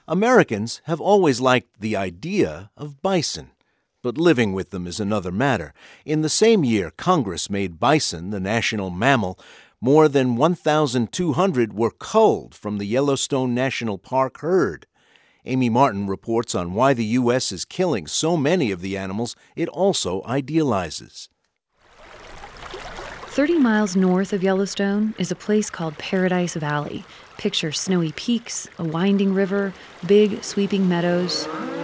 Americans have always liked the idea of bison, but living with them is another matter. In the same year Congress made bison the national mammal, more than 1,200 were culled from the Yellowstone National Park herd. Amy Martin reports on why the U.S. is killing so many of the animals it also idealizes. 30 miles north of Yellowstone is a place called Paradise Valley. Picture snowy peaks, a winding river, big sweeping meadows,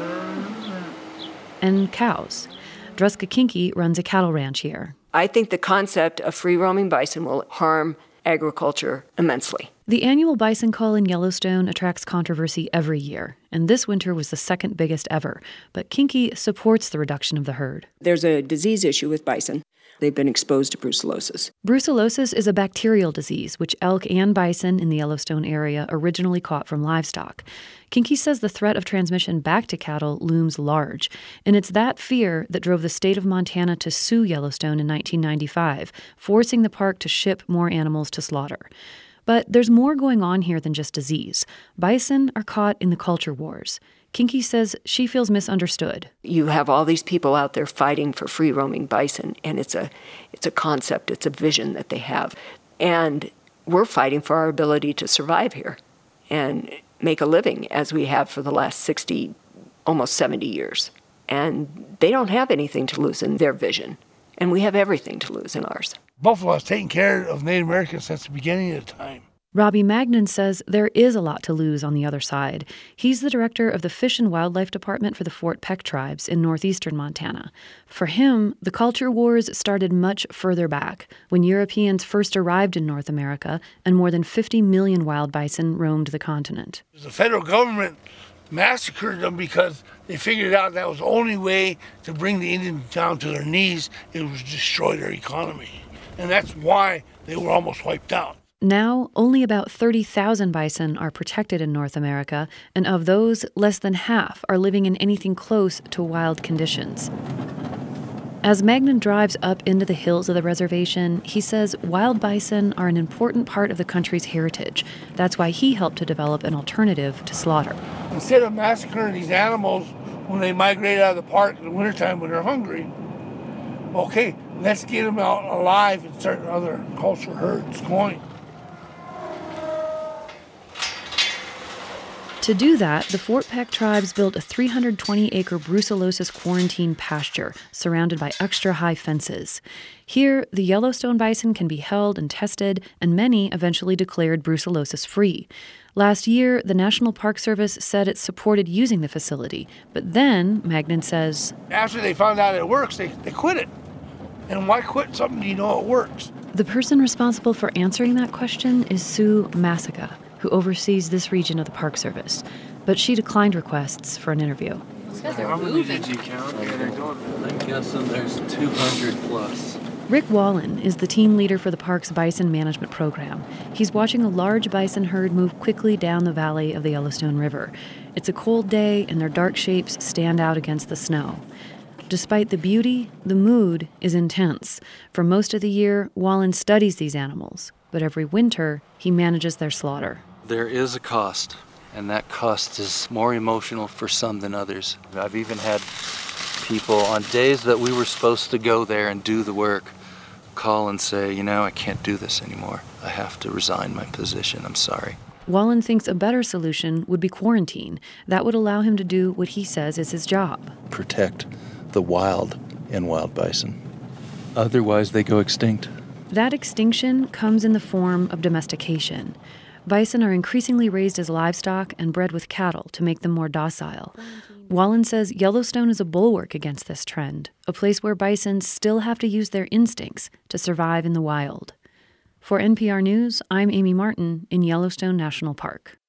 and cows. Druska Kinke runs a cattle ranch here. I think the concept of free-roaming bison will harm agriculture immensely. The annual bison cull in Yellowstone attracts controversy every year, and this winter was the second biggest ever. But Kinke supports the reduction of the herd. There's a disease issue with bison. They've been exposed to brucellosis. Brucellosis is a bacterial disease which elk and bison in the Yellowstone area originally caught from livestock. Kinke says the threat of transmission back to cattle looms large, and it's that fear that drove the state of Montana to sue Yellowstone in 1995, forcing the park to ship more animals to slaughter. But there's more going on here than just disease. Bison are caught in the culture wars. Kinke says she feels misunderstood. You have all these people out there fighting for free-roaming bison, and it's a concept, it's a vision that they have. And we're fighting for our ability to survive here and make a living as we have for the last 60, almost 70 years. And they don't have anything to lose in their vision, and we have everything to lose in ours. Buffalo has taken care of Native Americans since the beginning of time. Robbie Magnan says there is a lot to lose on the other side. He's the director of the Fish and Wildlife Department for the Fort Peck tribes in northeastern Montana. For him, the culture wars started much further back, when Europeans first arrived in North America and more than 50 million wild bison roamed the continent. The federal government massacred them because they figured out that was the only way to bring the Indians down to their knees. It was destroy their economy. And that's why they were almost wiped out. Now, only about 30,000 bison are protected in North America, and of those, less than half are living in anything close to wild conditions. As Magnan drives up into the hills of the reservation, he says wild bison are an important part of the country's heritage. That's why he helped to develop an alternative to slaughter. Instead of massacring these animals when they migrate out of the park in the wintertime when they're hungry, okay, let's get them out alive and start other cultural herds going. To do that, the Fort Peck tribes built a 320-acre brucellosis quarantine pasture surrounded by extra-high fences. Here, the Yellowstone bison can be held and tested, and many eventually declared brucellosis-free. Last year, the National Park Service said it supported using the facility, but then, Magnan says, after they found out it works, they quit it. And why quit something you know it works? The person responsible for answering that question is Sue Massica, who oversees this region of the Park Service, but she declined requests for an interview. How many did you count? I'm guessing there's 200 plus. Rick Wallen is the team leader for the park's bison management program. He's watching a large bison herd move quickly down the valley of the Yellowstone River. It's a cold day, and their dark shapes stand out against the snow. Despite the beauty, the mood is intense. For most of the year, Wallen studies these animals, but every winter, he manages their slaughter. There is a cost, and that cost is more emotional for some than others. I've even had people on days that we were supposed to go there and do the work call and say, I can't do this anymore. I have to resign my position. I'm sorry. Wallen thinks a better solution would be quarantine. That would allow him to do what he says is his job. Protect the wild and wild bison. Otherwise, they go extinct. That extinction comes in the form of domestication. Bison are increasingly raised as livestock and bred with cattle to make them more docile. Wallen says Yellowstone is a bulwark against this trend, a place where bison still have to use their instincts to survive in the wild. For NPR News, I'm Amy Martin in Yellowstone National Park.